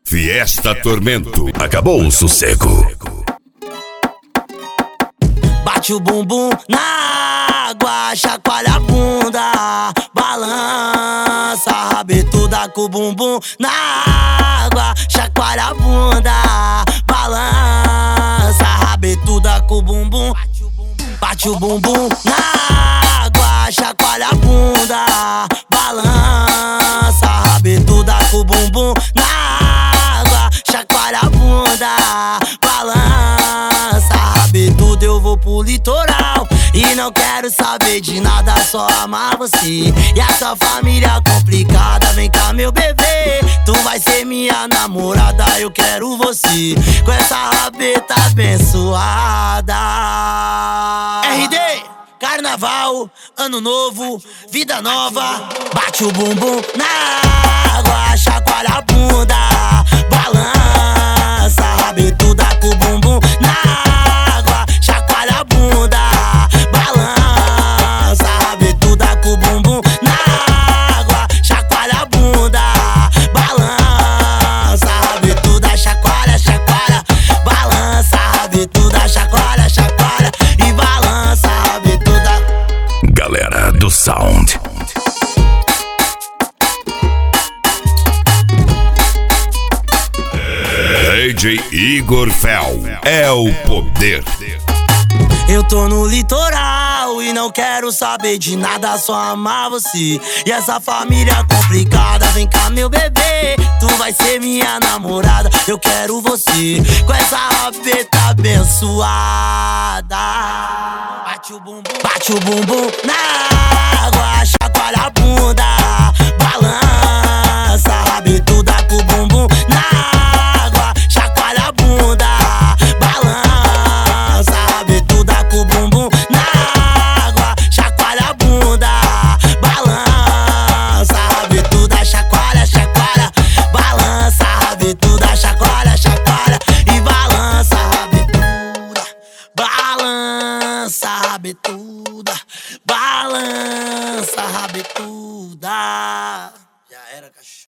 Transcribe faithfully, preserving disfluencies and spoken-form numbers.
Fiesta Tormento. Acabou o sossego. Bate o bumbum na água, chacoalha a bunda, balança a rabetuda com o bumbum na água, chacoalha a bunda, balança a rabetuda com o bumbum. Bate o bumbum na água, chacoalha a bunda, balança a rabetuda com o bumbum na água, chacoalha a bunda, balança a rabetuda. Eu vou pro litoral e não quero saber de nada, só amar você e a sua família complicada. Vem cá, meu bebê, tu vai ser minha namorada. Eu quero você com essa rabeta abençoada. R D, carnaval, ano novo, vida nova. Bate o bumbum na água, chacoalha a bunda, balança a rabetuda com o bumbum na água, chacoalha a bunda, balança a rabetuda com o bumbum na água, chacoalha a bunda, balança a rabetuda, chacoalha, chacoalha, balança a rabetuda, chacoalha, chacoalha e balança a rabetuda. Galera do Sound. D J Igor Fel é o poder. Eu tô no litoral e não quero saber de nada, só amar você e essa família complicada. Vem cá, meu bebê, tu vai ser minha namorada. Eu quero você com essa rabeta abençoada. Bate o bumbum, bate o bumbum na água, chacoalha a bunda, balança a rabetuda com o bumbum na água, chacoalha a bunda, balança a rabetuda com o bumbum na água, chacoalha a bunda, balança a rabetuda, chacoalha, chacoalha, balança a rabetuda, chacoalha, chacoalha e balança a rabetuda, balança a rabetuda, balança a rabetuda.